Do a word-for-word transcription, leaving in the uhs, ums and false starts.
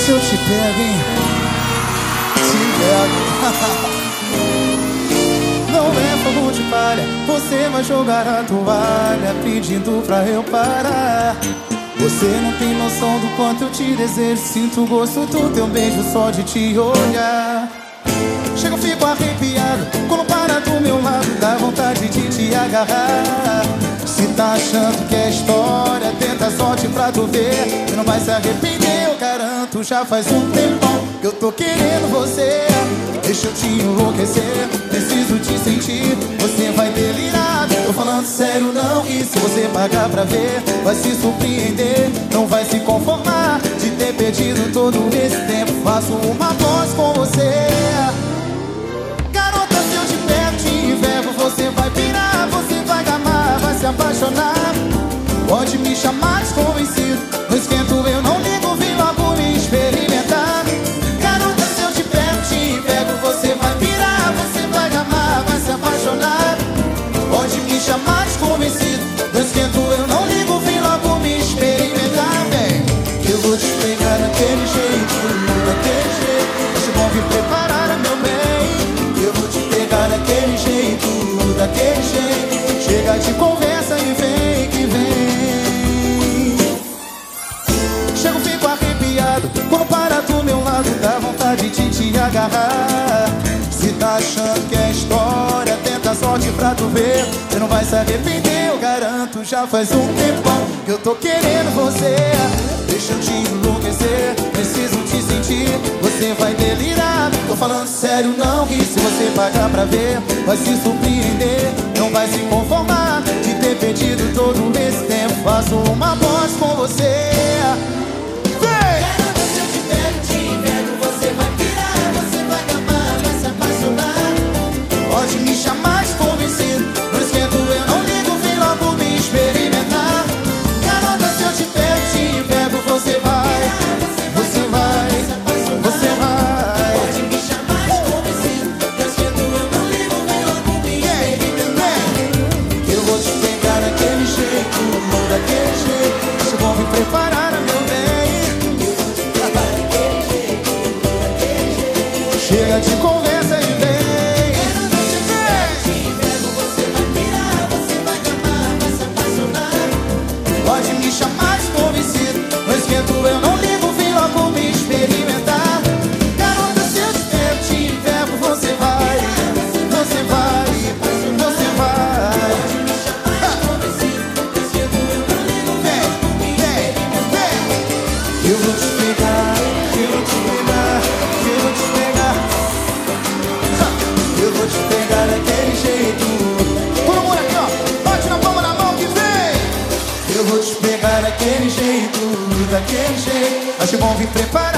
se eu te pego, hein? Te pego. Não é fogo de palha, você vai jogar a toalha pedindo pra eu parar. Você não tem noção do quanto eu te desejo. Sinto o gosto do teu beijo só de te olhar. Chego, fico arrepiado quando para do meu lado, dá vontade de te agarrar. Se tá achando que é história, tenta a sorte pra tu ver. Você não vai se arrepender, eu garanto. Já faz um tempão que eu tô querendo você. Deixa eu te enlouquecer, preciso te sentir. Você vai delirar, tô falando sério não. E se você pagar pra ver, vai se surpreender. Não vai se conformar de ter perdido todo esse tempo. Faço uma voz com você. Garota, se eu te pego, te envergo, você vai pirar, você vai amar, vai se apaixonar. Pode me chamar desconvencido, no esquento eu não ligo, vim logo me experimentar. Garota, se eu te pego, te envergo, você vai pirar, você vai amar, vai se apaixonar. Pode me chamar desconvencido, no esquento eu não ligo, vim logo me experimentar. Vem, eu vou te pegar daquele jeito, daquele jeito. Acho bom vir preparar, meu bem. Eu vou te pegar daquele jeito, daquele jeito. Chega de conversa e vem que vem. Chego, fico arrepiado quando para do meu lado, dá vontade de te agarrar. Se tá achando que é história, tenta a sorte pra tu ver. Você não vai se arrepender, eu garanto. Já faz um tempão que eu tô querendo você. Deixa eu te enlouquecer, preciso te sentir. Você vai delirar, tô falando sério não. E se você pagar pra ver, vai se surpreender. Não vai se conformar de ter perdido todo esse tempo. Faço uma voz com você. Vem! Garota, se eu te pego, te envergo, você vai pirar, você vai amar, vai se apaixonar. Pode me chamar desconvencido, no esquento eu não ligo, vim logo me experimentar. Garota, se eu te pego, te envergo, você vai, você vai, você vai. Pode me chamar desconvencido, no esquento eu não ligo, vem logo me experimentar. Eu vou te pegar daquele jeito, daquele jeito. Se bom me preparar, meu bem. Eu vou te pegar daquele jeito, daquele jeito. Chega de conversa e vem. Pode me chamar desconvencido, no esquento eu não ligo, vim logo me experimentar. Garota, se eu te pego, te envergo, você vai, você vai, você vai. Pode me chamar desconvencido, no esquento eu não ligo, vem logo me experimentar. Eu vou te pegar, eu vou te pegar, eu vou te pegar. Eu vou te pegar daquele jeito. Todo mundo aqui, ó, bate na palma da mão que vem. Eu vou te pegar daquele jeito, daquele jeito. Acho bom vir preparar.